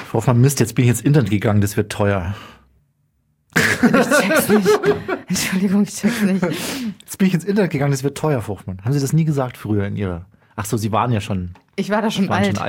Hoffmann, Mist, jetzt bin ich ins Internet gegangen, das wird teuer. Ich check's nicht. Entschuldigung, ich check's nicht. Jetzt bin ich ins Internet gegangen, das wird teuer, Hoffmann. Haben Sie das nie gesagt früher in Ihrer... Ach so, Sie waren ja schon... Ich war da schon alt.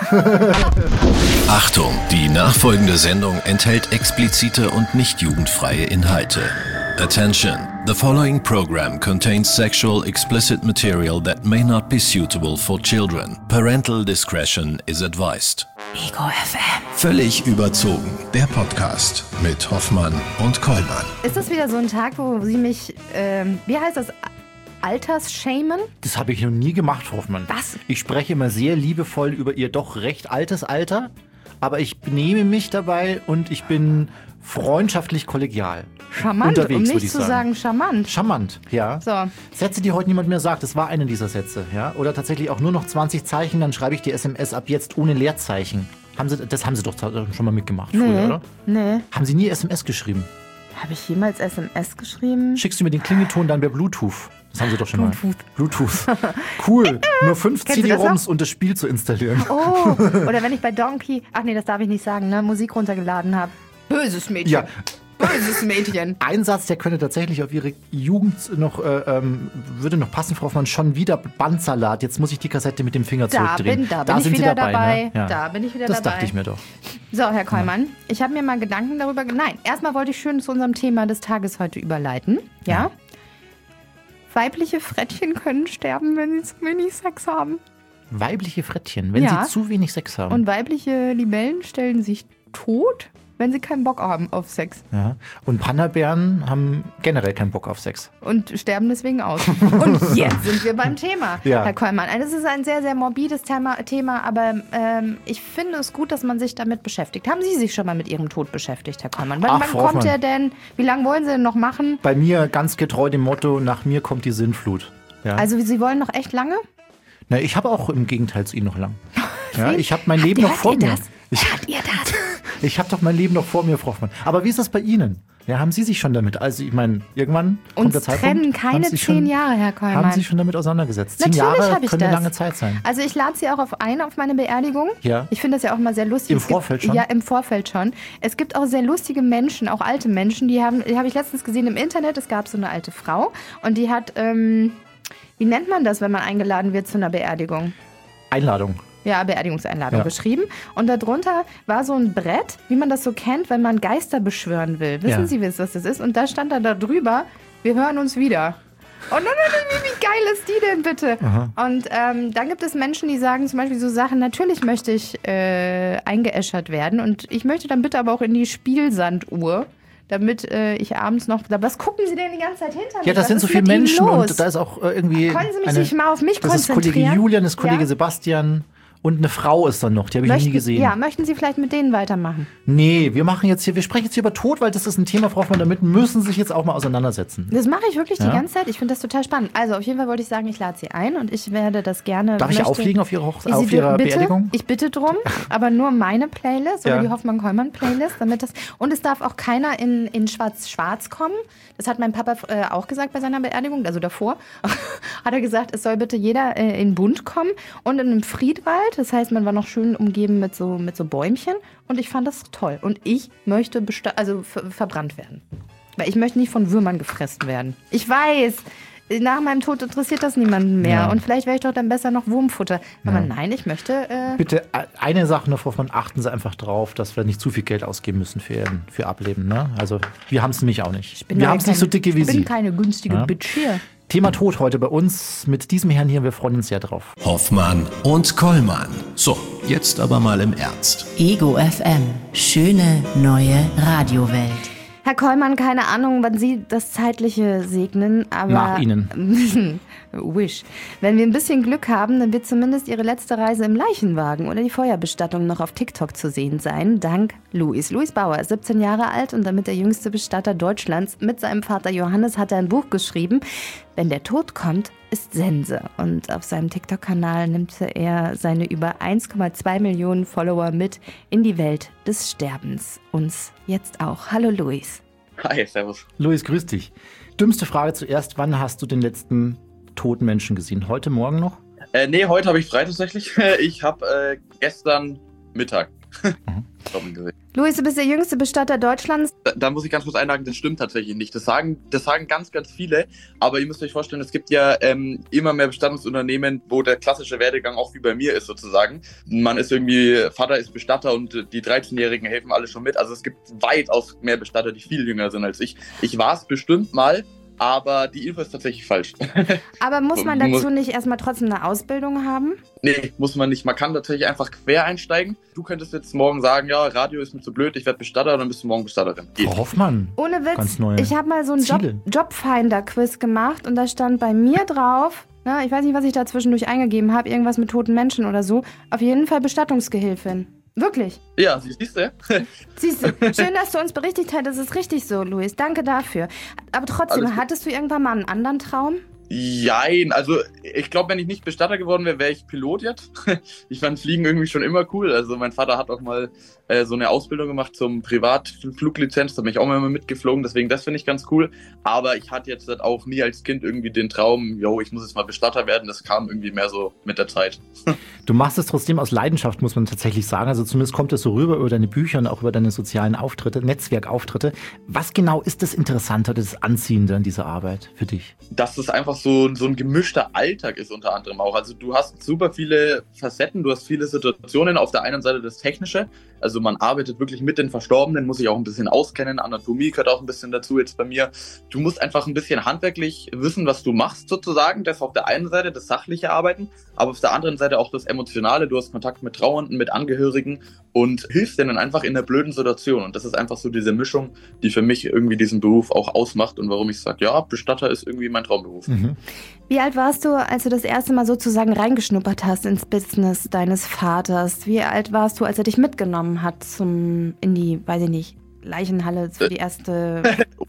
Achtung, die nachfolgende Sendung enthält explizite und nicht jugendfreie Inhalte. Attention, the following program contains sexual explicit material that may not be suitable for children. Parental discretion is advised. Ego FM. Völlig überzogen, der Podcast mit Hoffmann und Kollmann. Ist das wieder so ein Tag, wo Sie mich, wie heißt das, Altersshamen? Das habe ich noch nie gemacht, Hoffmann. Was? Ich spreche immer sehr liebevoll über Ihr doch recht altes Alter, aber ich benehme mich dabei und ich bin freundschaftlich kollegial. Charmant, unterwegs, um nicht zu sagen charmant. Charmant, ja. So. Sätze, die heute niemand mehr sagt, das war einer dieser Sätze, ja. Oder tatsächlich auch nur noch 20 Zeichen, dann schreibe ich die SMS ab jetzt ohne Leerzeichen. Das haben Sie doch schon mal mitgemacht früher, oder? Nee. Haben Sie nie SMS geschrieben? Habe ich jemals SMS geschrieben? Schickst du mir den Klingelton dann per Bluetooth? Das haben Sie doch schon mal. Bluetooth. Cool. Nur 5 CD-ROMs und das Spiel zu installieren. Oh, oder wenn ich bei Donkey, ach nee, das darf ich nicht sagen, ne, Musik runtergeladen habe. Böses Mädchen. Ja. Böses Mädchen. Ein Satz, der könnte tatsächlich auf Ihre Jugend noch, würde noch passen, Frau Hoffmann, schon wieder Bandsalat. Jetzt muss ich die Kassette mit dem Finger zurückdrehen. Da bin ich sind wieder Sie dabei. Ne? Ja. Da bin ich wieder das dabei. Das dachte ich mir doch. So, Herr Kollmann, ich habe mir mal Gedanken darüber... Nein, erstmal wollte ich schön zu unserem Thema des Tages heute überleiten. Ja? Weibliche Frettchen können sterben, wenn sie zu wenig Sex haben. Weibliche Frettchen, wenn sie zu wenig Sex haben. Und weibliche Libellen stellen sich tot, wenn sie keinen Bock haben auf Sex. Ja. Und Panda-Bären haben generell keinen Bock auf Sex. Und sterben deswegen aus. Und jetzt sind wir beim Thema, ja. Herr Kollmann. Das ist ein sehr, sehr morbides Thema, aber ich finde es gut, dass man sich damit beschäftigt. Haben Sie sich schon mal mit Ihrem Tod beschäftigt, Herr Kollmann? Wann kommt er denn? Wie lange wollen Sie denn noch machen? Bei mir ganz getreu dem Motto, nach mir kommt die Sinnflut. Ja. Also Sie wollen noch echt lange? Na, ich habe auch im Gegenteil zu Ihnen noch lang. Ja, ich habe mein Leben noch vor mir. Habt ihr das? Ich habe doch mein Leben noch vor mir, Frau Hoffmann. Aber wie ist das bei Ihnen? Ja, haben Sie sich schon damit? Also ich meine, irgendwann kommt der Zeitpunkt. Uns trennen keine 10 Jahre, Herr Kollmann. Haben Sie sich schon damit auseinandergesetzt? 10 Natürlich Jahre habe ich können das. eine lange Zeit sein. Also ich lade Sie auch auf meine Beerdigung. Ja. Ich finde das ja auch mal sehr lustig. Im Vorfeld schon? Ja, im Vorfeld schon. Es gibt auch sehr lustige Menschen, auch alte Menschen, die habe ich letztens gesehen im Internet. Es gab so eine alte Frau und die hat, wie nennt man das, wenn man eingeladen wird zu einer Beerdigung? Einladung. Ja, Beerdigungseinladung geschrieben. Und darunter war so ein Brett, wie man das so kennt, wenn man Geister beschwören will. Wissen Sie, was das ist? Und da stand da drüber, wir hören uns wieder. Und wie geil ist die denn bitte? Aha. Und dann gibt es Menschen, die sagen zum Beispiel so Sachen, natürlich möchte ich eingeäschert werden und ich möchte dann bitte aber auch in die Spielsanduhr. Damit ich abends noch... Was gucken Sie denn die ganze Zeit hinter mir? Ja, das sind so viele Menschen und da ist auch irgendwie... Können Sie mich nicht mal auf mich konzentrieren? Das ist Kollege Julian, das ist Kollege Sebastian und eine Frau ist dann noch, die habe ich noch nie gesehen. Ja, möchten Sie vielleicht mit denen weitermachen? Nee, wir sprechen jetzt hier über Tod, weil das ist ein Thema, Frau Hoffmann, damit müssen Sie sich jetzt auch mal auseinandersetzen. Das mache ich wirklich die ganze Zeit. Ich finde das total spannend. Also auf jeden Fall wollte ich sagen, ich lade Sie ein und ich werde das gerne... Darf ich auflegen auf Ihrer Beerdigung? Ich bitte drum, aber nur meine Playlist oder die Hoffmann-Kollmann-Playlist. Und es darf auch keiner in Schwarz-Schwarz kommen. Das hat mein Papa auch gesagt bei seiner Beerdigung, also davor. Hat er gesagt, es soll bitte jeder in bunt kommen und in einem Friedwald. Das heißt, man war noch schön umgeben mit so Bäumchen. Und ich fand das toll. Und ich möchte verbrannt werden. Weil ich möchte nicht von Würmern gefressen werden. Ich weiß, nach meinem Tod interessiert das niemanden mehr. Ja. Und vielleicht wäre ich doch dann besser noch Wurmfutter. Aber nein, ich möchte... Bitte, eine Sache noch, Frau Hoffmann, achten Sie einfach drauf, dass wir nicht zu viel Geld ausgeben müssen für Ableben. Ne? Also, wir haben es nämlich auch nicht. Wir haben es nicht so dicke wie Sie. Ich bin keine günstige Bitch hier. Thema Tod heute bei uns mit diesem Herrn hier. Wir freuen uns sehr drauf. Hoffmann und Kollmann. So, jetzt aber mal im Ernst. Ego FM. Schöne neue Radiowelt. Herr Kollmann, keine Ahnung, wann Sie das Zeitliche segnen, aber... Nach Ihnen. Wish. Wenn wir ein bisschen Glück haben, dann wird zumindest Ihre letzte Reise im Leichenwagen oder die Feuerbestattung noch auf TikTok zu sehen sein, dank Luis. Luis Bauer ist 17 Jahre alt und damit der jüngste Bestatter Deutschlands. Mit seinem Vater Johannes hat er ein Buch geschrieben. Wenn der Tod kommt, ist Sense. Und auf seinem TikTok-Kanal nimmt er seine über 1,2 Millionen Follower mit in die Welt des Sterbens. Uns jetzt auch. Hallo Luis. Hi, servus. Luis, grüß dich. Dümmste Frage zuerst, wann hast du den letzten toten Menschen gesehen? Heute, morgen noch? Nee, heute habe ich frei tatsächlich. Ich habe gestern Mittag. Luis, du bist der jüngste Bestatter Deutschlands. Da muss ich ganz kurz einhaken, das stimmt tatsächlich nicht. Das sagen ganz, ganz viele. Aber ihr müsst euch vorstellen, es gibt ja immer mehr Bestattungsunternehmen, wo der klassische Werdegang auch wie bei mir ist sozusagen. Man ist irgendwie, Vater ist Bestatter und die 13-Jährigen helfen alle schon mit. Also es gibt weitaus mehr Bestatter, die viel jünger sind als ich. Ich war es bestimmt mal. Aber die Info ist tatsächlich falsch. Aber muss man dazu nicht erstmal trotzdem eine Ausbildung haben? Nee, muss man nicht. Man kann tatsächlich einfach quer einsteigen. Du könntest jetzt morgen sagen, ja, Radio ist mir zu blöd, ich werde Bestatter, dann bist du morgen Bestatterin. Frau Hoffmann. Ohne Witz, ich habe mal so ein Jobfinder-Quiz gemacht und da stand bei mir drauf, ich weiß nicht, was ich da zwischendurch eingegeben habe, irgendwas mit toten Menschen oder so, auf jeden Fall Bestattungsgehilfin. Wirklich? Ja, siehst du? Siehst du, schön, dass du uns berichtigt hast, das ist richtig so, Luis. Danke dafür. Aber trotzdem, hattest du irgendwann mal einen anderen Traum? Jein, also ich glaube, wenn ich nicht Bestatter geworden wäre, wäre ich Pilot jetzt. Ich fand Fliegen irgendwie schon immer cool. Also mein Vater hat auch mal so eine Ausbildung gemacht zum Privatfluglizenz, da bin ich auch mal mitgeflogen, deswegen das finde ich ganz cool. Aber ich hatte jetzt auch nie als Kind irgendwie den Traum, ich muss jetzt mal Bestatter werden, das kam irgendwie mehr so mit der Zeit. Du machst es trotzdem aus Leidenschaft, muss man tatsächlich sagen. Also zumindest kommt es so rüber über deine Bücher und auch über deine sozialen Auftritte, Netzwerkauftritte. Was genau ist das Interessante, das Anziehende an dieser Arbeit für dich? Dass es einfach so ein gemischter Alltag ist unter anderem auch. Also du hast super viele Facetten, du hast viele Situationen. Auf der einen Seite das Technische, also man arbeitet wirklich mit den Verstorbenen, muss sich auch ein bisschen auskennen. Anatomie gehört auch ein bisschen dazu jetzt bei mir. Du musst einfach ein bisschen handwerklich wissen, was du machst sozusagen. Das auf der einen Seite, das sachliche Arbeiten, aber auf der anderen Seite auch das Emotionale. Du hast Kontakt mit Trauernden, mit Angehörigen und hilfst denen einfach in einer blöden Situation. Und das ist einfach so diese Mischung, die für mich irgendwie diesen Beruf auch ausmacht und warum ich sage, ja, Bestatter ist irgendwie mein Traumberuf. Mhm. Wie alt warst du, als du das erste Mal sozusagen reingeschnuppert hast ins Business deines Vaters? Wie alt warst du, als er dich mitgenommen hat in die, weiß ich nicht, Leichenhalle für die erste...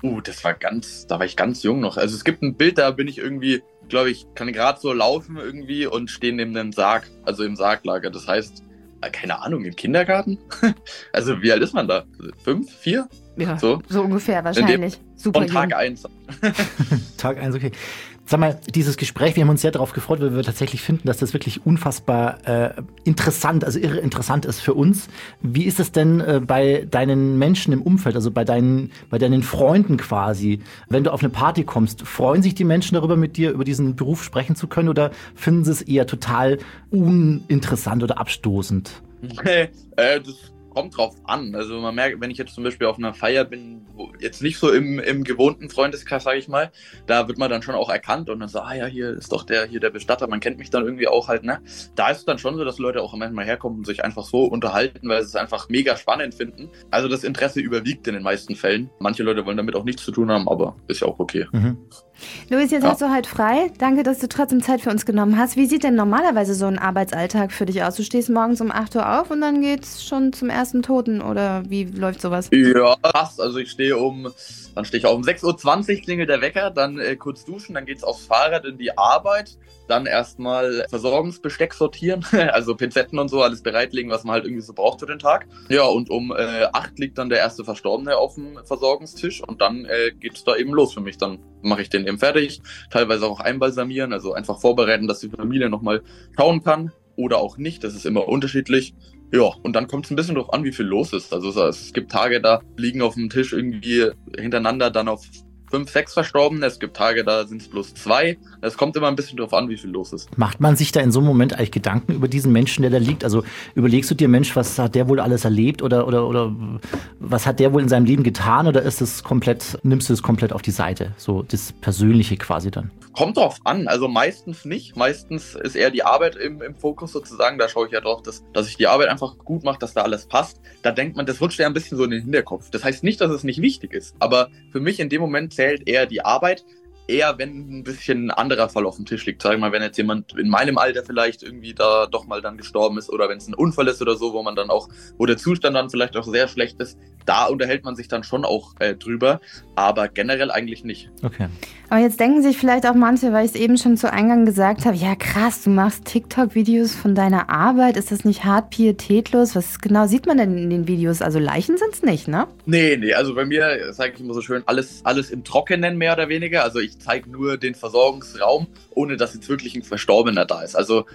Da war ich ganz jung noch. Also es gibt ein Bild, da bin ich irgendwie, glaube ich, kann gerade so laufen irgendwie und stehe neben einem Sarg, also im Sarglager. Das heißt, keine Ahnung, im Kindergarten? Also wie alt ist man da? 5, 4? Ja, so ungefähr wahrscheinlich. Super von Tag 1. Tag 1, okay. Sag mal, dieses Gespräch, wir haben uns sehr darauf gefreut, weil wir tatsächlich finden, dass das wirklich unfassbar interessant, also irre interessant ist für uns. Wie ist es denn bei deinen Menschen im Umfeld, also bei deinen Freunden quasi? Wenn du auf eine Party kommst, freuen sich die Menschen darüber, mit dir über diesen Beruf sprechen zu können oder finden sie es eher total uninteressant oder abstoßend? Das kommt drauf an. Also man merkt, wenn ich jetzt zum Beispiel auf einer Feier bin, wo jetzt nicht so im gewohnten Freundeskreis, sage ich mal, da wird man dann schon auch erkannt und dann so, hier ist doch der Bestatter, man kennt mich dann irgendwie auch halt, ne? Da ist es dann schon so, dass Leute auch manchmal herkommen und sich einfach so unterhalten, weil sie es einfach mega spannend finden. Also das Interesse überwiegt in den meisten Fällen. Manche Leute wollen damit auch nichts zu tun haben, aber ist ja auch okay. Mhm. Luis, jetzt hast du halt frei. Danke, dass du trotzdem Zeit für uns genommen hast. Wie sieht denn normalerweise so ein Arbeitsalltag für dich aus? Du stehst morgens um 8 Uhr auf und dann geht's schon zum ersten Toten oder wie läuft sowas? Ja, krass. Also ich stehe um 6:20 Uhr klingelt der Wecker, dann kurz duschen, dann geht's aufs Fahrrad in die Arbeit, dann erstmal Versorgungsbesteck sortieren, also Pinzetten und so, alles bereitlegen, was man halt irgendwie so braucht für den Tag. Ja, und um 8 liegt dann der erste Verstorbene auf dem Versorgungstisch und dann geht's da eben los für mich. Dann mache ich den eben fertig, teilweise auch einbalsamieren, also einfach vorbereiten, dass die Familie nochmal schauen kann oder auch nicht, das ist immer unterschiedlich. Ja, und dann kommt es ein bisschen drauf an, wie viel los ist. Also es gibt Tage, da liegen auf dem Tisch irgendwie hintereinander dann auf 5, 6 Verstorbene. Es gibt Tage, da sind es bloß 2. Es kommt immer ein bisschen drauf an, wie viel los ist. Macht man sich da in so einem Moment eigentlich Gedanken über diesen Menschen, der da liegt? Also überlegst du dir, Mensch, was hat der wohl alles erlebt oder was hat der wohl in seinem Leben getan oder nimmst du es komplett auf die Seite? So das Persönliche quasi dann. Kommt drauf an, also meistens nicht. Meistens ist eher die Arbeit im Fokus sozusagen. Da schaue ich ja drauf, dass ich die Arbeit einfach gut mache, dass da alles passt. Da denkt man, das rutscht ja ein bisschen so in den Hinterkopf. Das heißt nicht, dass es nicht wichtig ist, aber für mich in dem Moment zählt eher die Arbeit. Eher, wenn ein bisschen ein anderer Fall auf dem Tisch liegt. Sag ich mal, wenn jetzt jemand in meinem Alter vielleicht irgendwie da doch mal dann gestorben ist oder wenn es ein Unfall ist oder so, wo der Zustand dann vielleicht auch sehr schlecht ist, da unterhält man sich dann schon auch drüber, aber generell eigentlich nicht. Okay. Aber jetzt denken sich vielleicht auch manche, weil ich es eben schon zu Eingang gesagt habe, ja krass, du machst TikTok-Videos von deiner Arbeit, ist das nicht hart pietätlos? Was genau sieht man denn in den Videos? Also Leichen sind es nicht, ne? Nee, also bei mir sage ich immer so schön, alles im Trockenen mehr oder weniger, also ich zeige nur den Versorgungsraum, ohne dass jetzt wirklich ein Verstorbener da ist. Also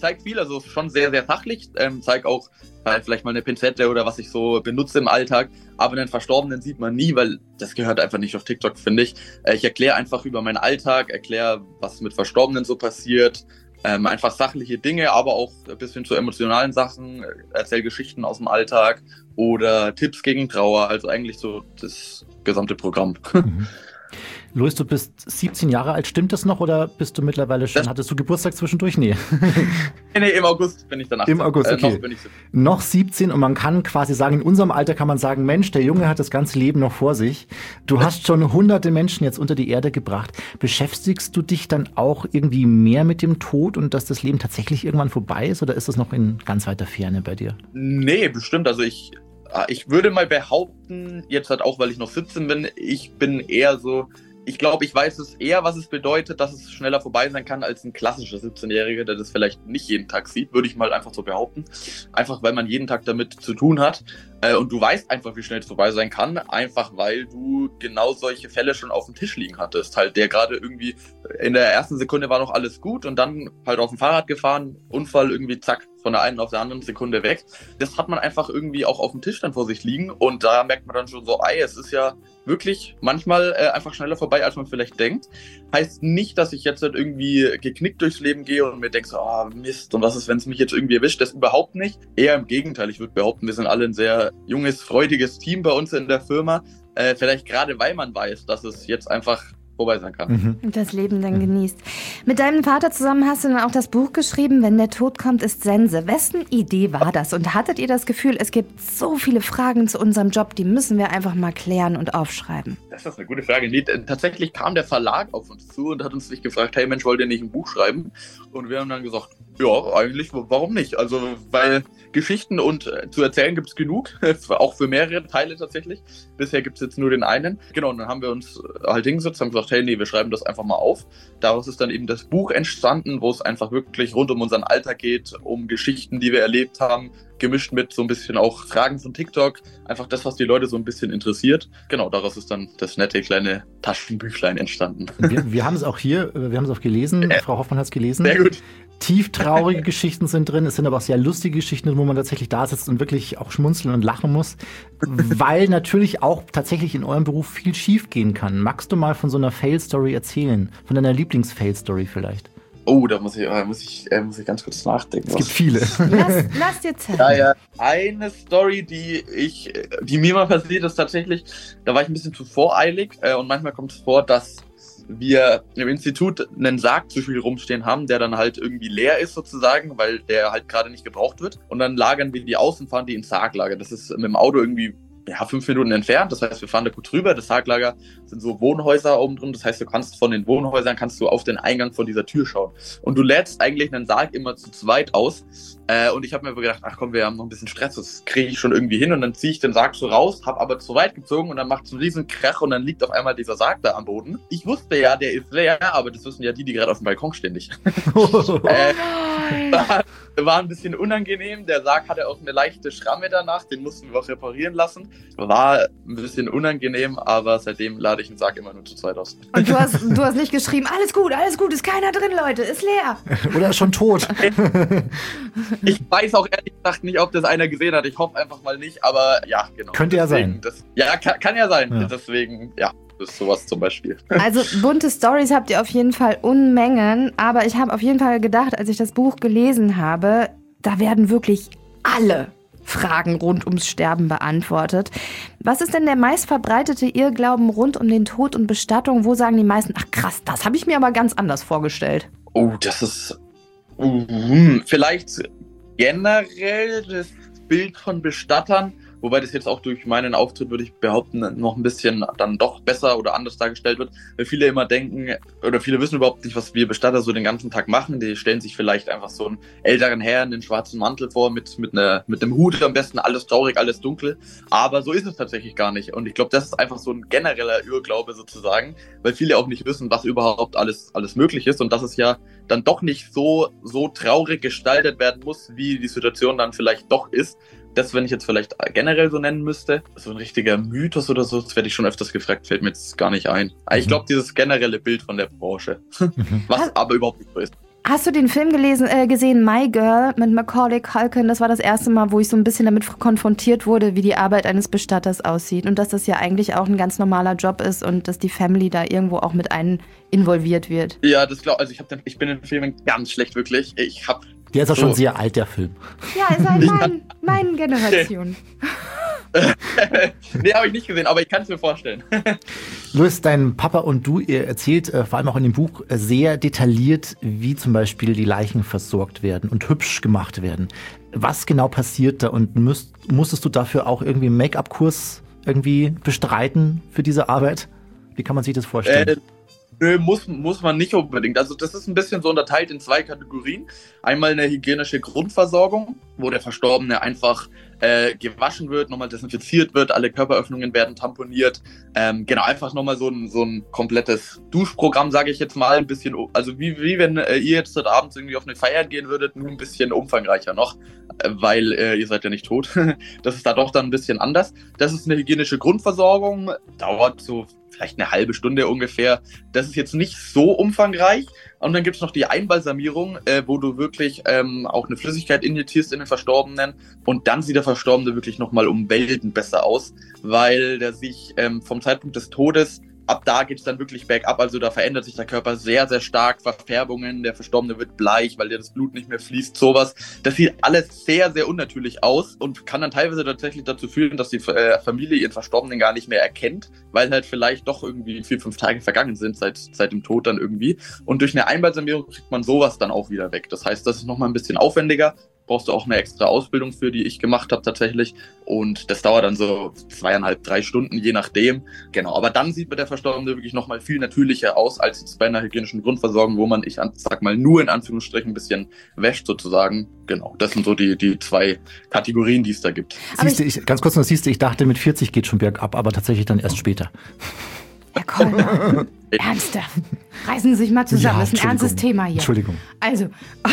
zeigt viel, also schon sehr, sehr sachlich. Zeig auch vielleicht mal eine Pinzette oder was ich so benutze im Alltag. Aber einen Verstorbenen sieht man nie, weil das gehört einfach nicht auf TikTok, finde ich. Ich erkläre einfach über meinen Alltag, erkläre, was mit Verstorbenen so passiert. Einfach sachliche Dinge, aber auch ein bisschen zu emotionalen Sachen. Erzähle Geschichten aus dem Alltag oder Tipps gegen Trauer. Also eigentlich so das gesamte Programm. Mhm. Luis, du bist 17 Jahre alt, stimmt das noch oder bist du mittlerweile schon, hattest du Geburtstag zwischendurch? Nee. Nee, im August bin ich danach. Im August, okay. Noch 17 und man kann quasi sagen, in unserem Alter kann man sagen, Mensch, der Junge hat das ganze Leben noch vor sich. Du hast schon hunderte Menschen jetzt unter die Erde gebracht. Beschäftigst du dich dann auch irgendwie mehr mit dem Tod und dass das Leben tatsächlich irgendwann vorbei ist oder ist das noch in ganz weiter Ferne bei dir? Nee, bestimmt. Also ich würde mal behaupten, jetzt halt auch, weil ich noch 17 bin, ich bin eher so, ich glaube, ich weiß es eher, was es bedeutet, dass es schneller vorbei sein kann, als ein klassischer 17-Jähriger, der das vielleicht nicht jeden Tag sieht, würde ich mal einfach so behaupten. Einfach, weil man jeden Tag damit zu tun hat. Und du weißt einfach, wie schnell es vorbei sein kann, einfach weil du genau solche Fälle schon auf dem Tisch liegen hattest. Halt, der gerade irgendwie in der ersten Sekunde war noch alles gut und dann halt auf dem Fahrrad gefahren, Unfall irgendwie zack, von der einen auf der anderen Sekunde weg. Das hat man einfach irgendwie auch auf dem Tisch dann vor sich liegen und da merkt man dann schon so, es ist ja wirklich manchmal einfach schneller vorbei, als man vielleicht denkt. Heißt nicht, dass ich jetzt halt irgendwie geknickt durchs Leben gehe und mir denke so, Mist, und was ist, wenn es mich jetzt irgendwie erwischt? Das überhaupt nicht. Eher im Gegenteil, ich würde behaupten, wir sind alle ein sehr junges, freudiges Team bei uns in der Firma. Vielleicht gerade, weil man weiß, dass es jetzt einfach vorbei sein kann. Und das Leben dann genießt. Mit deinem Vater zusammen hast du dann auch das Buch geschrieben, Wenn der Tod kommt, ist Sense. Wessen Idee war das? Und hattet ihr das Gefühl, es gibt so viele Fragen zu unserem Job, die müssen wir einfach mal klären und aufschreiben? Das ist eine gute Frage. Nee, tatsächlich kam der Verlag auf uns zu und hat uns nicht gefragt, hey Mensch, wollt ihr nicht ein Buch schreiben? Und wir haben dann gesagt, ja, eigentlich, warum nicht? Also, weil Geschichten und zu erzählen gibt es genug, auch für mehrere Teile tatsächlich. Bisher gibt es jetzt nur den einen. Genau, und dann haben wir uns halt hingesetzt und haben gesagt, hey, nee, wir schreiben das einfach mal auf. Daraus ist dann eben das Buch entstanden, wo es einfach wirklich rund um unseren Alltag geht, um Geschichten, die wir erlebt haben, gemischt mit so ein bisschen auch Fragen von TikTok. Einfach das, was die Leute so ein bisschen interessiert. Genau, daraus ist dann das nette kleine Taschenbüchlein entstanden. Wir haben es auch hier, wir haben es auch gelesen. Frau Hoffmann hat es gelesen. Sehr gut. Tieftraurige Geschichten sind drin, es sind aber auch sehr lustige Geschichten, wo man tatsächlich da sitzt und wirklich auch schmunzeln und lachen muss, weil natürlich auch tatsächlich in eurem Beruf viel schief gehen kann. Magst du mal von so einer Fail-Story erzählen? Von deiner Lieblings-Fail-Story vielleicht? Oh, da muss ich ganz kurz nachdenken. Es gibt viele. Lass dir Zeit. Ja. Eine Story, die mir mal passiert ist tatsächlich, da war ich ein bisschen zu voreilig und manchmal kommt es vor, dass wir im Institut einen Sarg zu viel rumstehen haben, der dann halt irgendwie leer ist sozusagen, weil der halt gerade nicht gebraucht wird. Und dann lagern wir die aus und fahren die ins Sarglager. Das ist mit dem Auto irgendwie 5 Minuten entfernt. Das heißt, wir fahren da gut drüber. Das Sarglager sind so Wohnhäuser oben drin. Das heißt, du kannst von den Wohnhäusern auf den Eingang von dieser Tür schauen. Und du lädst eigentlich einen Sarg immer zu zweit aus. Und ich habe mir aber gedacht, ach komm, wir haben noch ein bisschen Stress, das kriege ich schon irgendwie hin. Und dann ziehe ich den Sarg so raus, habe aber zu weit gezogen und dann macht es einen riesen Krach und dann liegt auf einmal dieser Sarg da am Boden. Ich wusste ja, der ist leer, aber das wissen ja die gerade auf dem Balkon stehen nicht. War ein bisschen unangenehm. Der Sarg hatte auch eine leichte Schramme danach, den mussten wir auch reparieren lassen. War ein bisschen unangenehm, aber seitdem lade ich den Sarg immer nur zu zweit aus. Und du hast nicht geschrieben, alles gut, ist keiner drin, Leute, ist leer. Oder ist schon tot. Ich weiß auch ehrlich gesagt nicht, ob das einer gesehen hat. Ich hoffe einfach mal nicht, aber ja, genau. Könnte ja sein. Kann ja sein. Ja. Deswegen, ja. Das ist sowas zum Beispiel. Also bunte Stories habt ihr auf jeden Fall Unmengen, aber ich habe auf jeden Fall gedacht, als ich das Buch gelesen habe, da werden wirklich alle Fragen rund ums Sterben beantwortet. Was ist denn der meistverbreitete Irrglauben rund um den Tod und Bestattung? Wo sagen die meisten, ach krass, das habe ich mir aber ganz anders vorgestellt? Oh, das ist vielleicht generell das Bild von Bestattern, wobei das jetzt auch durch meinen Auftritt, würde ich behaupten, noch ein bisschen dann doch besser oder anders dargestellt wird, weil viele immer denken, oder viele wissen überhaupt nicht, was wir Bestatter so den ganzen Tag machen. Die stellen sich vielleicht einfach so einen älteren Herrn in den schwarzen Mantel vor, mit einem Hut am besten, alles traurig, alles dunkel. Aber so ist es tatsächlich gar nicht. Und ich glaube, das ist einfach so ein genereller Irrglaube sozusagen, weil viele auch nicht wissen, was überhaupt alles möglich ist und dass es ja dann doch nicht so traurig gestaltet werden muss, wie die Situation dann vielleicht doch ist. Das, wenn ich jetzt vielleicht generell so nennen müsste, so ein richtiger Mythos oder so, das werde ich schon öfters gefragt, fällt mir jetzt gar nicht ein. Ich glaube, dieses generelle Bild von der Branche, was aber überhaupt nicht so ist. Hast du den Film gesehen, My Girl mit Macaulay Culkin? Das war das erste Mal, wo ich so ein bisschen damit konfrontiert wurde, wie die Arbeit eines Bestatters aussieht. Und dass das ja eigentlich auch ein ganz normaler Job ist und dass die Family da irgendwo auch mit involviert wird. Ja, das glaube ich. Ich bin in den Filmen ganz schlecht, wirklich. Der ist auch schon sehr alt, der Film. Ja, ist halt meine Generation. Nee, habe ich nicht gesehen, aber ich kann es mir vorstellen. Louis, dein Papa und du, ihr erzählt vor allem auch in dem Buch sehr detailliert, wie zum Beispiel die Leichen versorgt werden und hübsch gemacht werden. Was genau passiert da und musstest du dafür auch irgendwie einen Make-up-Kurs irgendwie bestreiten für diese Arbeit? Wie kann man sich das vorstellen? Nö, muss man nicht unbedingt. Also das ist ein bisschen so unterteilt in 2 Kategorien. Einmal eine hygienische Grundversorgung, wo der Verstorbene einfach gewaschen wird, nochmal desinfiziert wird, alle Körperöffnungen werden tamponiert. Genau, einfach nochmal so ein komplettes Duschprogramm, sage ich jetzt mal. Ein bisschen, also wie wenn ihr jetzt heute abends irgendwie auf eine Feier gehen würdet, nur ein bisschen umfangreicher noch, weil ihr seid ja nicht tot. Das ist da doch dann ein bisschen anders. Das ist eine hygienische Grundversorgung, dauert so vielleicht eine halbe Stunde ungefähr. Das ist jetzt nicht so umfangreich. Und dann gibt es noch die Einbalsamierung, wo du wirklich auch eine Flüssigkeit injizierst in den Verstorbenen. Und dann sieht der Verstorbene wirklich nochmal um Welten besser aus, weil der sich vom Zeitpunkt des Todes, ab da geht es dann wirklich bergab. Also da verändert sich der Körper sehr, sehr stark. Verfärbungen, der Verstorbene wird bleich, weil dir das Blut nicht mehr fließt, sowas. Das sieht alles sehr, sehr unnatürlich aus und kann dann teilweise tatsächlich dazu führen, dass die Familie ihren Verstorbenen gar nicht mehr erkennt, weil halt vielleicht doch irgendwie 4-5 Tage vergangen sind seit dem Tod dann irgendwie. Und durch eine Einbalsamierung kriegt man sowas dann auch wieder weg. Das heißt, das ist nochmal ein bisschen aufwendiger. Brauchst du auch eine extra Ausbildung für, die ich gemacht habe tatsächlich. Und das dauert dann so 2,5-3 Stunden, je nachdem. Genau, aber dann sieht der Verstorbene wirklich nochmal viel natürlicher aus, als jetzt bei einer hygienischen Grundversorgung, wo man, ich sag mal, nur in Anführungsstrichen ein bisschen wäscht sozusagen. Genau, das sind so die 2 Kategorien, die es da gibt. Ganz kurz noch, ich dachte, mit 40 geht schon bergab, aber tatsächlich dann erst später. Herr Kollmann, ernsthaft. Reißen Sie sich mal zusammen, das ist ein ernstes Thema hier. Entschuldigung. Also,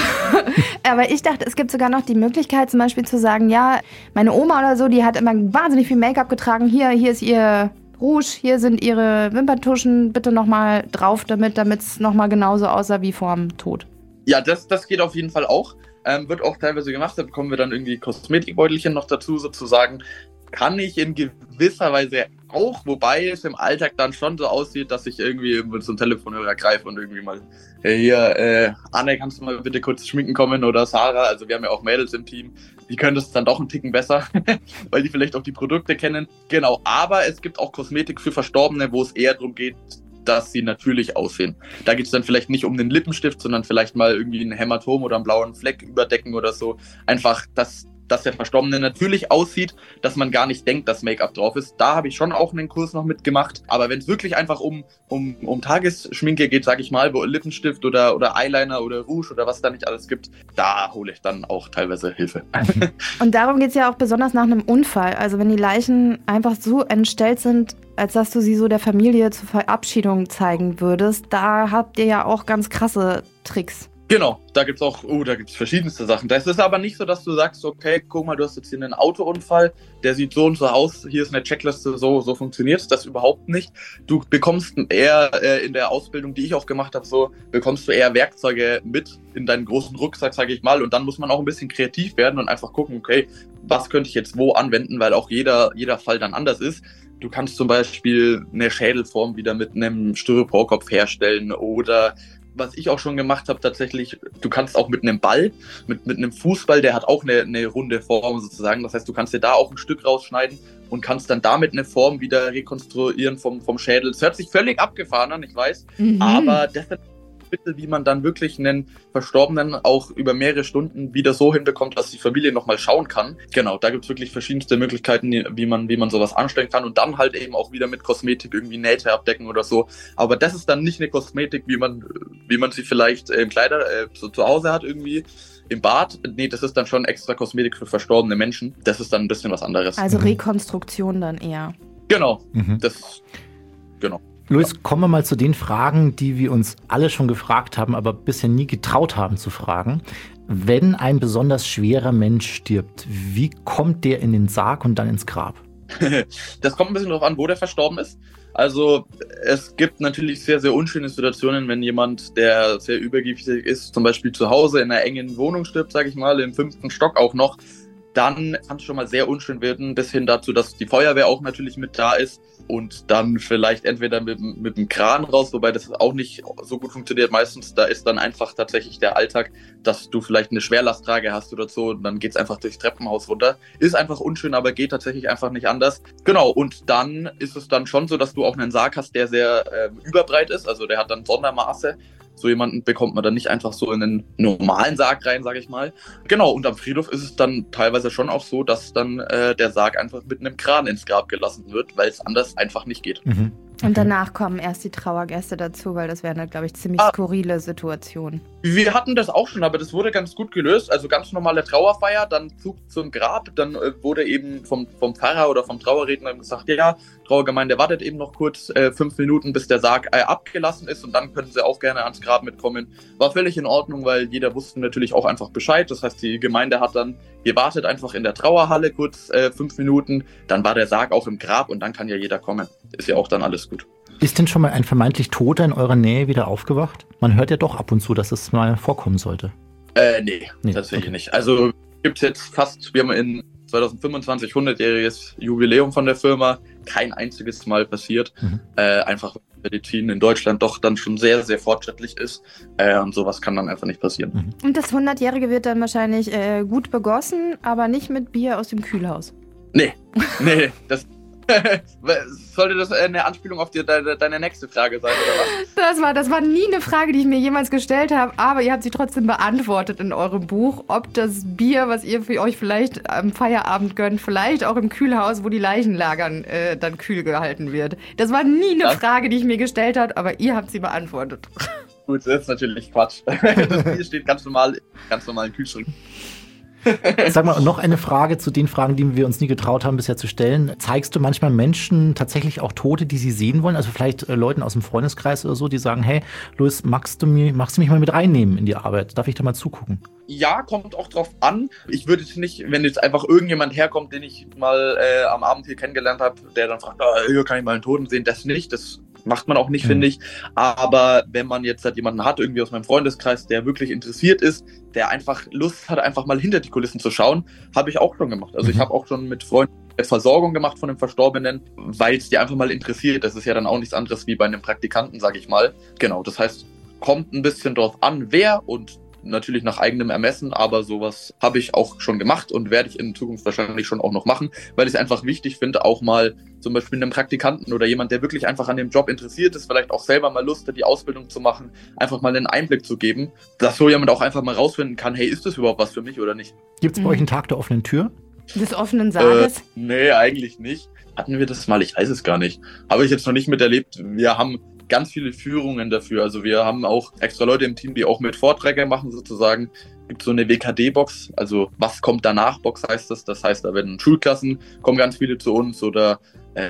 aber ich dachte, es gibt sogar noch die Möglichkeit, zum Beispiel zu sagen, ja, meine Oma oder so, die hat immer wahnsinnig viel Make-up getragen. Hier ist ihr Rouge, hier sind ihre Wimperntuschen, bitte nochmal drauf, damit es nochmal genauso aussah wie vor dem Tod. Ja, das geht auf jeden Fall auch. Wird auch teilweise gemacht, da bekommen wir dann irgendwie Kosmetikbeutelchen noch dazu sozusagen. Kann ich in gewisser Weise auch, wobei es im Alltag dann schon so aussieht, dass ich irgendwie mit so einem Telefonhörer greife und irgendwie mal, hier, Anne, kannst du mal bitte kurz schminken kommen oder Sarah, also wir haben ja auch Mädels im Team, die können das dann doch einen Ticken besser, weil die vielleicht auch die Produkte kennen. Genau, aber es gibt auch Kosmetik für Verstorbene, wo es eher darum geht, dass sie natürlich aussehen. Da geht es dann vielleicht nicht um den Lippenstift, sondern vielleicht mal irgendwie ein Hämatom oder einen blauen Fleck überdecken oder so. Einfach, dass der Verstorbene natürlich aussieht, dass man gar nicht denkt, dass Make-up drauf ist. Da habe ich schon auch einen Kurs noch mitgemacht. Aber wenn es wirklich einfach um Tagesschminke geht, sage ich mal, wo Lippenstift oder Eyeliner oder Rouge oder was da nicht alles gibt, da hole ich dann auch teilweise Hilfe. Und darum geht es ja auch besonders nach einem Unfall. Also wenn die Leichen einfach so entstellt sind, als dass du sie so der Familie zur Verabschiedung zeigen würdest, da habt ihr ja auch ganz krasse Tricks. Genau, da gibt's verschiedenste Sachen. Das ist aber nicht so, dass du sagst, okay, guck mal, du hast jetzt hier einen Autounfall, der sieht so und so aus, hier ist eine Checkliste, so funktioniert's. Das überhaupt nicht. Du bekommst eher in der Ausbildung, die ich auch gemacht habe, bekommst du eher Werkzeuge mit in deinen großen Rucksack, sage ich mal. Und dann muss man auch ein bisschen kreativ werden und einfach gucken, okay, was könnte ich jetzt wo anwenden, weil auch jeder Fall dann anders ist. Du kannst zum Beispiel eine Schädelform wieder mit einem Styroporkopf herstellen oder was ich auch schon gemacht habe tatsächlich, du kannst auch mit einem Ball, mit einem Fußball, der hat auch eine runde Form sozusagen. Das heißt, du kannst dir da auch ein Stück rausschneiden und kannst dann damit eine Form wieder rekonstruieren vom Schädel. Es hört sich völlig abgefahren an, ich weiß, aber das ist Mittel, wie man dann wirklich einen Verstorbenen auch über mehrere Stunden wieder so hinbekommt, dass die Familie nochmal schauen kann. Genau, da gibt es wirklich verschiedenste Möglichkeiten, wie man sowas anstellen kann und dann halt eben auch wieder mit Kosmetik irgendwie Nähte abdecken oder so. Aber das ist dann nicht eine Kosmetik, wie man sie vielleicht im Kleider so zu Hause hat irgendwie. Im Bad, nee, das ist dann schon extra Kosmetik für verstorbene Menschen. Das ist dann ein bisschen was anderes. Also Rekonstruktion dann eher. Genau, genau. Louis, kommen wir mal zu den Fragen, die wir uns alle schon gefragt haben, aber bisher nie getraut haben zu fragen. Wenn ein besonders schwerer Mensch stirbt, wie kommt der in den Sarg und dann ins Grab? Das kommt ein bisschen darauf an, wo der verstorben ist. Also es gibt natürlich sehr, sehr unschöne Situationen, wenn jemand, der sehr übergewichtig ist, zum Beispiel zu Hause in einer engen Wohnung stirbt, sage ich mal, im 5. Stock auch noch, dann kann es schon mal sehr unschön werden, bis hin dazu, dass die Feuerwehr auch natürlich mit da ist und dann vielleicht entweder mit dem Kran raus, wobei das auch nicht so gut funktioniert. Meistens, da ist dann einfach tatsächlich der Alltag, dass du vielleicht eine Schwerlasttrage hast oder so und dann geht's einfach durchs Treppenhaus runter. Ist einfach unschön, aber geht tatsächlich einfach nicht anders. Genau, und dann ist es dann schon so, dass du auch einen Sarg hast, der sehr überbreit ist, also der hat dann Sondermaße. So jemanden bekommt man dann nicht einfach so in einen normalen Sarg rein, sage ich mal. Genau, und am Friedhof ist es dann teilweise schon auch so, dass dann der Sarg einfach mit einem Kran ins Grab gelassen wird, weil es anders einfach nicht geht. Mhm. Okay. Und danach kommen erst die Trauergäste dazu, weil das wäre eine, glaube ich, ziemlich skurrile Situation. Wir hatten das auch schon, aber das wurde ganz gut gelöst. Also ganz normale Trauerfeier, dann Zug zum Grab. Dann wurde eben vom Pfarrer oder vom Trauerredner gesagt, ja, Trauergemeinde wartet eben noch kurz 5 Minuten, bis der Sarg abgelassen ist und dann können sie auch gerne ans Grab mitkommen. War völlig in Ordnung, weil jeder wusste natürlich auch einfach Bescheid. Das heißt, die Gemeinde hat dann gewartet einfach in der Trauerhalle kurz 5 Minuten. Dann war der Sarg auch im Grab und dann kann ja jeder kommen. Ist ja auch dann alles gut. Ist denn schon mal ein vermeintlich Toter in eurer Nähe wieder aufgewacht? Man hört ja doch ab und zu, dass es mal vorkommen sollte. Nee, tatsächlich nicht. Also gibt jetzt fast, wir haben in 2025 100-jähriges Jubiläum von der Firma, kein einziges Mal passiert. Einfach weil Medizin in Deutschland doch dann schon sehr, sehr fortschrittlich ist und sowas kann dann einfach nicht passieren. Und das 100-jährige wird dann wahrscheinlich gut begossen, aber nicht mit Bier aus dem Kühlhaus. Nee, das sollte das eine Anspielung auf deine nächste Frage sein, oder was? Das war nie eine Frage, die ich mir jemals gestellt habe, aber ihr habt sie trotzdem beantwortet in eurem Buch, ob das Bier, was ihr für euch vielleicht am Feierabend gönnt, vielleicht auch im Kühlhaus, wo die Leichen lagern, dann kühl gehalten wird. Das war nie eine Frage, die ich mir gestellt habe, aber ihr habt sie beantwortet. Gut, das ist natürlich Quatsch. Das Bier steht ganz normal im Kühlschrank. Sag mal, noch eine Frage zu den Fragen, die wir uns nie getraut haben bisher zu stellen. Zeigst du manchmal Menschen tatsächlich auch Tote, die sie sehen wollen? Also vielleicht Leuten aus dem Freundeskreis oder so, die sagen, hey, Louis, magst du mich mal mit reinnehmen in die Arbeit? Darf ich da mal zugucken? Ja, kommt auch drauf an. Ich würde jetzt nicht, wenn jetzt einfach irgendjemand herkommt, den ich mal am Abend hier kennengelernt habe, der dann fragt, hier kann ich mal einen Toten sehen, das nicht, das macht man auch nicht, finde ich. Aber wenn man jetzt halt jemanden hat, irgendwie aus meinem Freundeskreis, der wirklich interessiert ist, der einfach Lust hat, einfach mal hinter die Kulissen zu schauen, habe ich auch schon gemacht. Also ich habe auch schon mit Freunden Versorgung gemacht von dem Verstorbenen, weil es die einfach mal interessiert. Das ist ja dann auch nichts anderes wie bei einem Praktikanten, sage ich mal. Genau, das heißt, kommt ein bisschen drauf an, wer und natürlich nach eigenem Ermessen, aber sowas habe ich auch schon gemacht und werde ich in Zukunft wahrscheinlich schon auch noch machen, weil ich es einfach wichtig finde, auch mal zum Beispiel einem Praktikanten oder jemand, der wirklich einfach an dem Job interessiert ist, vielleicht auch selber mal Lust hat, die Ausbildung zu machen, einfach mal einen Einblick zu geben, dass so jemand auch einfach mal rausfinden kann, hey, ist das überhaupt was für mich oder nicht? Gibt es bei euch einen Tag der offenen Tür? Des offenen Sarges? Nee, eigentlich nicht. Hatten wir das mal? Ich weiß es gar nicht. Habe ich jetzt noch nicht miterlebt. Wir haben ganz viele Führungen dafür. Also wir haben auch extra Leute im Team, die auch mit Vorträgen machen sozusagen. Gibt so eine WKD-Box, also was kommt danach Box heißt das. Das heißt, da werden Schulklassen, kommen ganz viele zu uns oder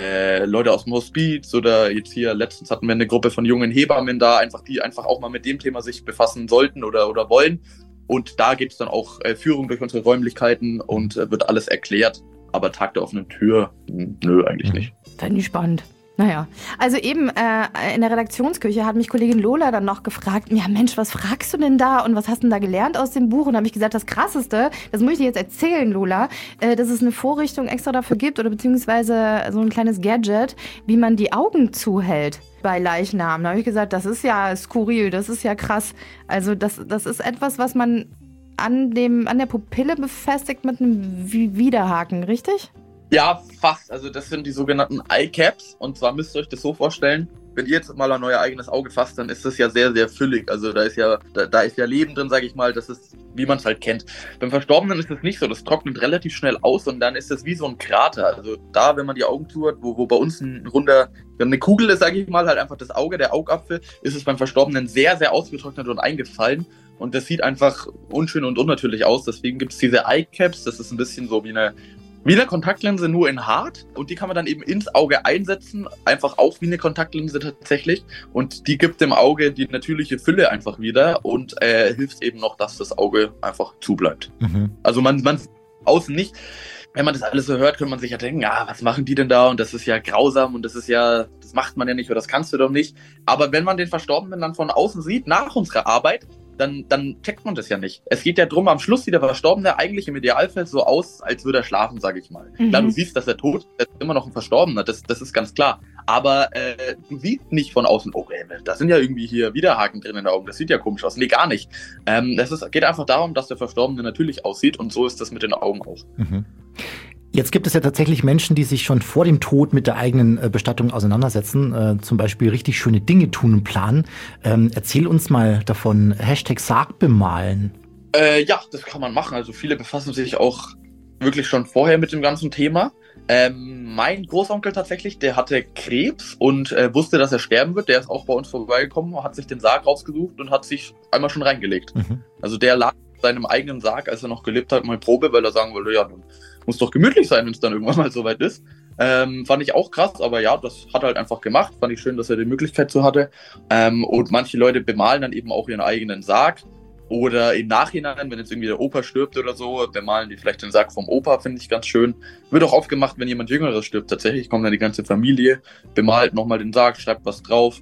Leute aus dem Hospiz oder jetzt hier letztens hatten wir eine Gruppe von jungen Hebammen da, die einfach auch mal mit dem Thema sich befassen sollten oder wollen. Und da gibt es dann auch Führung durch unsere Räumlichkeiten und wird alles erklärt. Aber Tag der offenen Tür, nö, eigentlich nicht. Fände ich spannend. Naja, also eben in der Redaktionsküche hat mich Kollegin Lola dann noch gefragt, ja Mensch, was fragst du denn da und was hast du denn da gelernt aus dem Buch? Und da habe ich gesagt, das Krasseste, das muss ich dir jetzt erzählen, Lola, dass es eine Vorrichtung extra dafür gibt oder beziehungsweise so ein kleines Gadget, wie man die Augen zuhält bei Leichnamen. Da habe ich gesagt, das ist ja skurril, das ist ja krass. Also das ist etwas, was man an der Pupille befestigt mit einem Widerhaken, richtig? Ja, fast. Also das sind die sogenannten Eye-Caps. Und zwar müsst ihr euch das so vorstellen, wenn ihr jetzt mal an euer eigenes Auge fasst, dann ist das ja sehr, sehr füllig. Also da ist ja Leben drin, sage ich mal. Das ist, wie man es halt kennt. Beim Verstorbenen ist das nicht so. Das trocknet relativ schnell aus und dann ist das wie so ein Krater. Also da, wenn man die Augen zu hat, wo bei uns eine Kugel ist, sage ich mal, halt einfach das Auge, der Augapfel, ist es beim Verstorbenen sehr, sehr ausgetrocknet und eingefallen. Und das sieht einfach unschön und unnatürlich aus. Deswegen gibt es diese Eye-Caps. Das ist ein bisschen so wie eine Kontaktlinse, nur in hart. Und die kann man dann eben ins Auge einsetzen. Einfach auch wie eine Kontaktlinse tatsächlich. Und die gibt dem Auge die natürliche Fülle einfach wieder und hilft eben noch, dass das Auge einfach zubleibt. Also man außen nicht. wenn man das alles so hört, könnte man sich ja denken, was machen die denn da? Und das ist ja grausam und das macht man ja nicht oder das kannst du doch nicht. Aber wenn man den Verstorbenen dann von außen sieht, nach unserer Arbeit, dann checkt man das ja nicht. Es geht ja darum, am Schluss sieht der Verstorbene eigentlich im Idealfall so aus, als würde er schlafen, sage ich mal. Klar, du siehst, dass er tot ist, er ist immer noch ein Verstorbener, das ist ganz klar. Aber du siehst nicht von außen, da sind ja irgendwie hier Widerhaken drin in den Augen, das sieht ja komisch aus. Nee, gar nicht. Geht einfach darum, dass der Verstorbene natürlich aussieht und so ist das mit den Augen auch. Mhm. Jetzt gibt es ja tatsächlich Menschen, die sich schon vor dem Tod mit der eigenen Bestattung auseinandersetzen, zum Beispiel richtig schöne Dinge tun und planen. Erzähl uns mal davon, #Sargbemalen. Ja, das kann man machen. Also viele befassen sich auch wirklich schon vorher mit dem ganzen Thema. Mein Großonkel tatsächlich, der hatte Krebs und wusste, dass er sterben wird. Der ist auch bei uns vorbeigekommen, hat sich den Sarg rausgesucht und hat sich einmal schon reingelegt. Mhm. Also der lag in seinem eigenen Sarg, als er noch gelebt hat, mal Probe, weil er sagen wollte, ja, dann muss doch gemütlich sein, wenn es dann irgendwann mal soweit ist. Fand ich auch krass, aber ja, das hat er halt einfach gemacht. Fand ich schön, dass er die Möglichkeit so hatte. Und manche Leute bemalen dann eben auch ihren eigenen Sarg. Oder im Nachhinein, wenn jetzt irgendwie der Opa stirbt oder so, bemalen die vielleicht den Sarg vom Opa, finde ich ganz schön. Wird auch oft gemacht, wenn jemand Jüngeres stirbt. Tatsächlich kommt dann die ganze Familie, bemalt nochmal den Sarg, schreibt was drauf.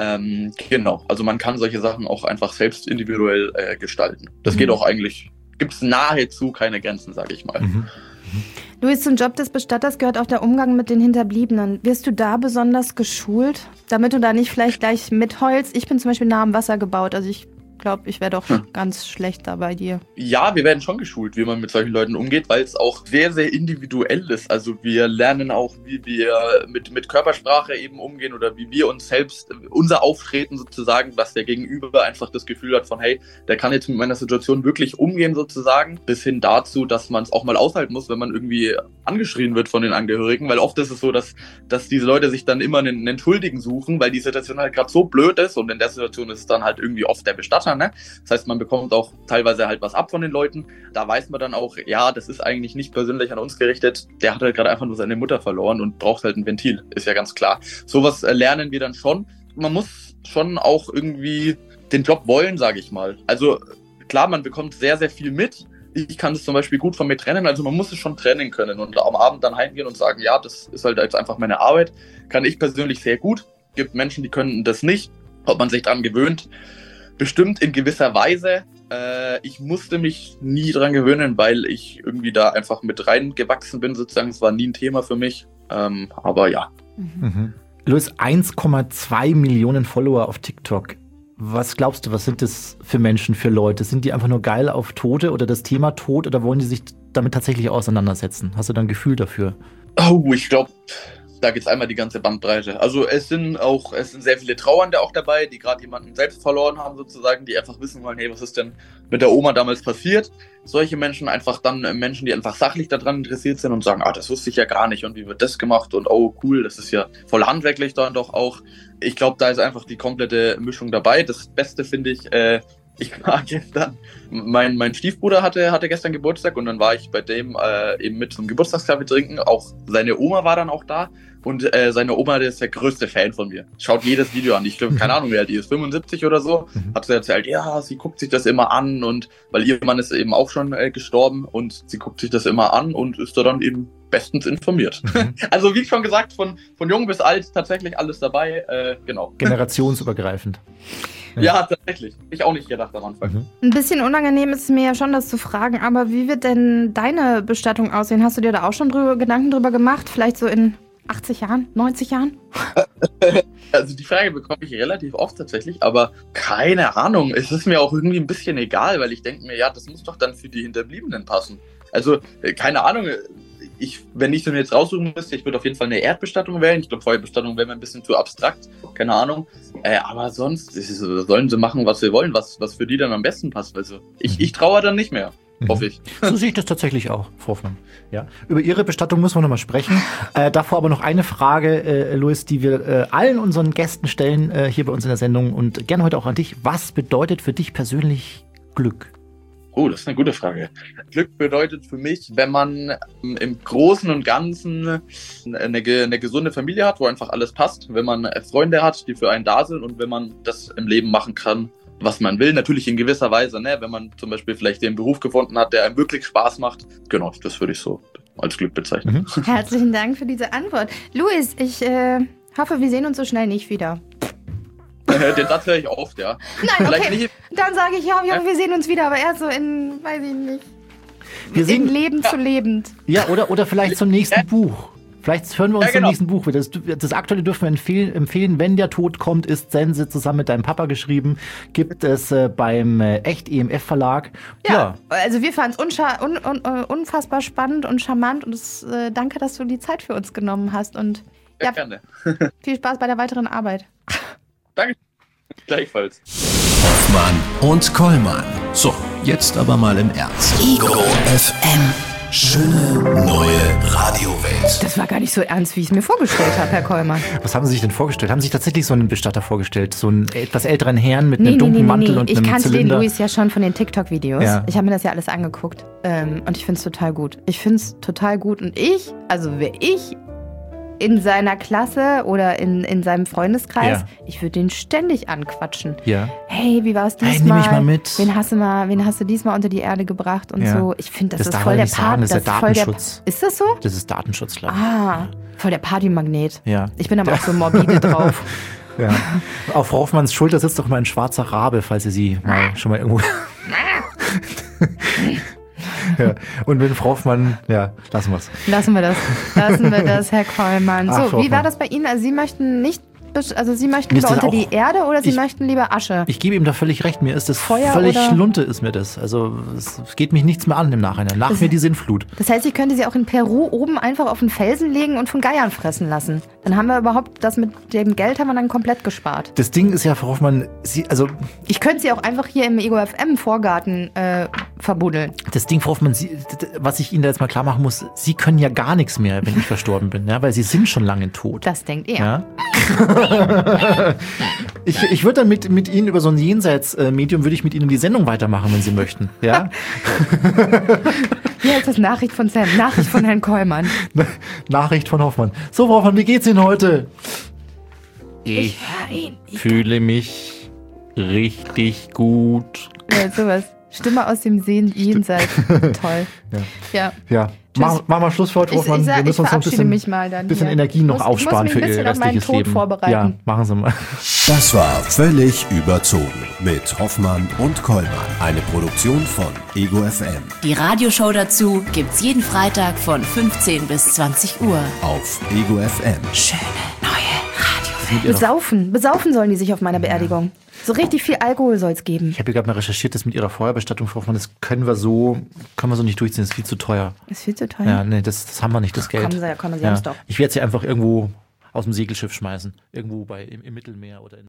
Genau, also man kann solche Sachen auch einfach selbst individuell gestalten. Das geht auch eigentlich, gibt es nahezu keine Grenzen, sage ich mal. Mhm. Luis, zum Job des Bestatters gehört auch der Umgang mit den Hinterbliebenen. Wirst du da besonders geschult, damit du da nicht vielleicht gleich mitheulst? Ich bin zum Beispiel nah am Wasser gebaut, also ich glaube, ich wäre doch ganz schlecht da bei dir. Ja, wir werden schon geschult, wie man mit solchen Leuten umgeht, weil es auch sehr, sehr individuell ist. Also wir lernen auch, wie wir mit Körpersprache eben umgehen oder wie wir uns selbst, unser Auftreten sozusagen, dass der Gegenüber einfach das Gefühl hat von, hey, der kann jetzt mit meiner Situation wirklich umgehen sozusagen, bis hin dazu, dass man es auch mal aushalten muss, wenn man irgendwie angeschrien wird von den Angehörigen, weil oft ist es so, dass diese Leute sich dann immer einen Schuldigen suchen, weil die Situation halt gerade so blöd ist und in der Situation ist es dann halt irgendwie oft der Bestatter. Ne? Das heißt, man bekommt auch teilweise halt was ab von den Leuten. Da weiß man dann auch, ja, das ist eigentlich nicht persönlich an uns gerichtet. Der hat halt gerade einfach nur seine Mutter verloren und braucht halt ein Ventil. Ist ja ganz klar. Sowas lernen wir dann schon. Man muss schon auch irgendwie den Job wollen, sage ich mal. Also klar, man bekommt sehr, sehr viel mit. Ich kann das zum Beispiel gut von mir trennen. Also man muss es schon trennen können und am Abend dann heimgehen und sagen, ja, das ist halt jetzt einfach meine Arbeit. Kann ich persönlich sehr gut. Gibt Menschen, die können das nicht. Ob man sich dran gewöhnt, bestimmt in gewisser Weise. Ich musste mich nie dran gewöhnen, weil ich irgendwie da einfach mit reingewachsen bin, sozusagen. Es war nie ein Thema für mich. Aber ja. Mhm. Luis, 1,2 Millionen Follower auf TikTok. Was glaubst du, was sind das für Menschen, für Leute? Sind die einfach nur geil auf Tote oder das Thema Tod oder wollen die sich damit tatsächlich auseinandersetzen? Hast du da ein Gefühl dafür? Oh, ich glaube, da geht's einmal die ganze Bandbreite. Also es sind sehr viele Trauernde auch dabei, die gerade jemanden selbst verloren haben sozusagen, die einfach wissen wollen, hey, was ist denn mit der Oma damals passiert? Solche Menschen einfach dann Menschen, die einfach sachlich daran interessiert sind und sagen, das wusste ich ja gar nicht und wie wird das gemacht und oh cool, das ist ja voll handwerklich dann doch auch. Ich glaube, da ist einfach die komplette Mischung dabei. Das Beste finde ich, ich war gestern, mein Stiefbruder hatte gestern Geburtstag und dann war ich bei dem eben mit zum Geburtstagskaffee trinken. Auch seine Oma war dann auch da und seine Oma, der ist der größte Fan von mir. Schaut jedes Video an. Ich glaube, keine Ahnung, wie alt die ist, 75 oder so. Hat sie erzählt, ja, sie guckt sich das immer an und weil ihr Mann ist eben auch schon gestorben und sie guckt sich das immer an und ist da dann eben bestens informiert. Also wie schon gesagt, von jung bis alt tatsächlich alles dabei. Genau. Generationsübergreifend. Ja, tatsächlich. Ich auch nicht gedacht am Anfang. Ein bisschen unangenehm ist mir ja schon, das zu fragen, aber wie wird denn deine Bestattung aussehen? Hast du dir da auch schon Gedanken drüber gemacht? Vielleicht so in 80 Jahren, 90 Jahren? Also die Frage bekomme ich relativ oft tatsächlich, aber keine Ahnung. Es ist mir auch irgendwie ein bisschen egal, weil ich denke mir, ja, das muss doch dann für die Hinterbliebenen passen. Also, keine Ahnung. Wenn ich so jetzt raussuchen müsste, ich würde auf jeden Fall eine Erdbestattung wählen. Ich glaube, Feuerbestattung wäre mir ein bisschen zu abstrakt. Keine Ahnung. Aber sonst sollen sie machen, was sie wollen, was für die dann am besten passt. Also ich traue dann nicht mehr, hoffe ich. So sehe ich das tatsächlich auch, Frau Hoffmann. Ja. Über Ihre Bestattung müssen wir nochmal sprechen. Davor aber noch eine Frage, Luis, die wir allen unseren Gästen stellen hier bei uns in der Sendung und gerne heute auch an dich. Was bedeutet für dich persönlich Glück? Oh, das ist eine gute Frage. Glück bedeutet für mich, wenn man im Großen und Ganzen eine gesunde Familie hat, wo einfach alles passt, wenn man Freunde hat, die für einen da sind und wenn man das im Leben machen kann, was man will. Natürlich in gewisser Weise, ne? Wenn man zum Beispiel vielleicht den Beruf gefunden hat, der einem wirklich Spaß macht. Genau, das würde ich so als Glück bezeichnen. Herzlichen Dank für diese Antwort. Luis, ich hoffe, wir sehen uns so schnell nicht wieder. Den Satz höre ich oft, ja. Nein, okay. Dann sage ich, ja, wir sehen uns wieder, aber erst so in, weiß ich nicht. In Leben zu lebend. Ja, oder vielleicht zum nächsten Buch. Vielleicht hören wir uns zum nächsten Buch. Das aktuelle dürfen wir empfehlen. Wenn der Tod kommt, ist Sense zusammen mit deinem Papa geschrieben. Gibt es beim Echt-EMF-Verlag. Ja, also wir fanden es unfassbar spannend und charmant. Und danke, dass du die Zeit für uns genommen hast. Und gerne. Viel Spaß bei der weiteren Arbeit. Danke. Gleichfalls. Hoffmann und Kollmann. So, jetzt aber mal im Ernst. Ego FM. Schöne neue Radiowelt. Das war gar nicht so ernst, wie ich es mir vorgestellt habe, Herr Kollmann. Was haben Sie sich denn vorgestellt? Haben Sie sich tatsächlich so einen Bestatter vorgestellt? So einen etwas älteren Herrn mit einem dunklen Mantel und einem Zylinder? Ich kannte den Luis ja schon von den TikTok-Videos. Ja. Ich habe mir das ja alles angeguckt. Und ich finde es total gut. Und wäre ich in seiner Klasse oder in seinem Freundeskreis, ich würde den ständig anquatschen. Ja. Hey, wie war es diesmal? Hey, nimm mich mal mit. Wen hast du diesmal unter die Erde gebracht und so? Ich finde, das ist voll der Party. Das ist der Datenschutz. Ist das so? Das ist Datenschutz, glaube ich. Voll der Partymagnet. Ja. Ich bin aber auch so morbide drauf. Ja. Auf Frau Hoffmanns Schulter sitzt doch mal ein schwarzer Rabe, falls ihr sie schon mal irgendwo... Ja. Und wenn Frau Hoffmann, lassen wir es. Lassen wir das, Herr Kollmann. So, wie war das bei Ihnen? Also Sie möchten lieber unter die Erde oder Sie möchten lieber Asche? Ich gebe ihm da völlig recht. Mir ist das Feuer völlig oder? Lunte ist mir das. Also es geht mich nichts mehr an im Nachhinein. Nach mir die Sinnflut. Das heißt, ich könnte Sie auch in Peru oben einfach auf den Felsen legen und von Geiern fressen lassen. Dann haben wir überhaupt, das mit dem Geld haben wir dann komplett gespart. Das Ding ist ja, Frau Hoffmann, ich könnte Sie auch einfach hier im Ego FM Vorgarten verbuddeln. Das Ding, Frau Hoffmann, was ich Ihnen da jetzt mal klar machen muss, Sie können ja gar nichts mehr, wenn ich verstorben bin, ja, weil Sie sind schon lange tot. Das denkt er. Ja? Ich würde dann mit Ihnen über so ein Jenseits-Medium, würde ich mit Ihnen die Sendung weitermachen, wenn Sie möchten. Ja? Hier ist das Nachricht von Sam, Nachricht von Herrn Kollmann. Nachricht von Hoffmann. So, Frau Hoffmann, wie geht's Ihnen heute? Ich fühle mich richtig gut. Ja, sowas. Stimme aus dem Jenseits. Toll. Ja. Machen wir Schluss für heute, Hoffmann. Wir müssen uns noch ein bisschen Energie noch aufsparen für Ihr restliches Leben. Ja, machen Sie mal. Das war Völlig überzogen mit Hoffmann und Kollmann. Eine Produktion von Ego FM. Die Radioshow dazu gibt's jeden Freitag von 15 bis 20 Uhr. Auf Ego FM. Schöne neue Radiowelt. Besaufen sollen die sich auf meiner Beerdigung. So richtig viel Alkohol soll es geben. Ich habe hier gerade mal recherchiert, das mit Ihrer Feuerbestattung, Frau Hoffmann, das können wir so nicht durchziehen, das ist viel zu teuer. Ist viel zu teuer? Ja, nee, das haben wir nicht, das Geld. Kommen Sie, haben es doch. Ich werde sie einfach irgendwo aus dem Segelschiff schmeißen. Irgendwo im Mittelmeer oder in